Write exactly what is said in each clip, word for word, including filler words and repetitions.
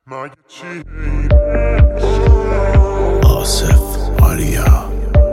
مگه چی آصف آریا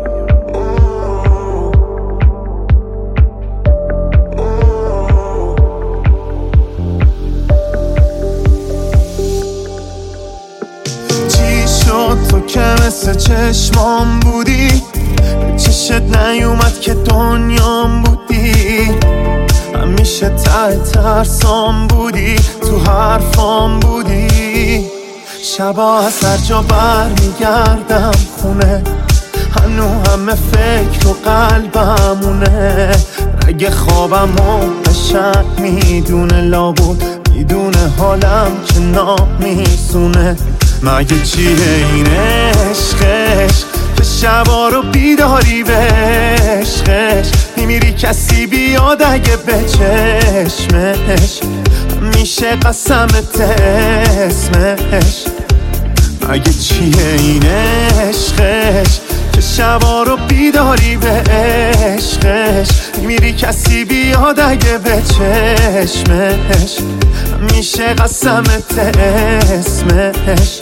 چی شد تو که مثل چشمام بودی، چشت نیومد که دنیام بودی، همیشه ته ترسام بودی، تو حرفام بودی. شبا از هر جا بر میگردم خونه، هنو همه فکر و قلبمونه. اگه خوابم و قشنگ میدونه، لابود میدونه حالم که نامیسونه. مگه چیه این عشقش که شبا رو بیداری به عشقش میمیری کسی بیاد اگه به چشمش میشه قسمت اسمش. مگه چیه این عشقش که شبا رو بیداری به عشقش میمیری کسی بیاد اگه به چشمش میشه قسمت اسمش.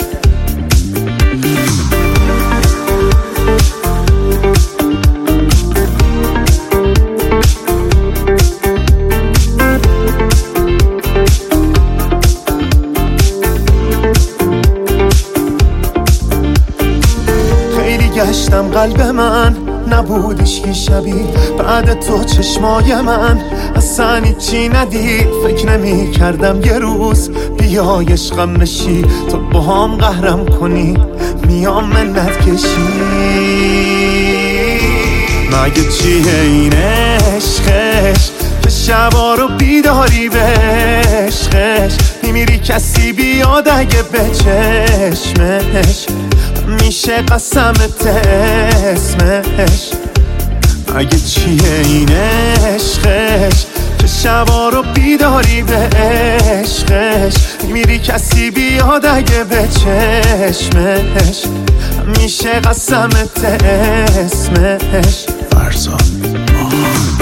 گشتم قلب من نبودش که شبیه بعد تو چشمای من اصلا چی ندید. فکر نمی کردم یه روز بیای عشقم بشی، تو با هم قهرم کنی میام منت کشی. مگه چیه این عشقش که شبا رو بیداری به عشقش میمیری کسی بیاد اگه به چشمش میشه قسمت اسمش. مگه چیه این عشقش که شبا رو بیداری به عشقش میری کسی بیاد اگه به چشمش میشه قسمت اسمش. فرزاد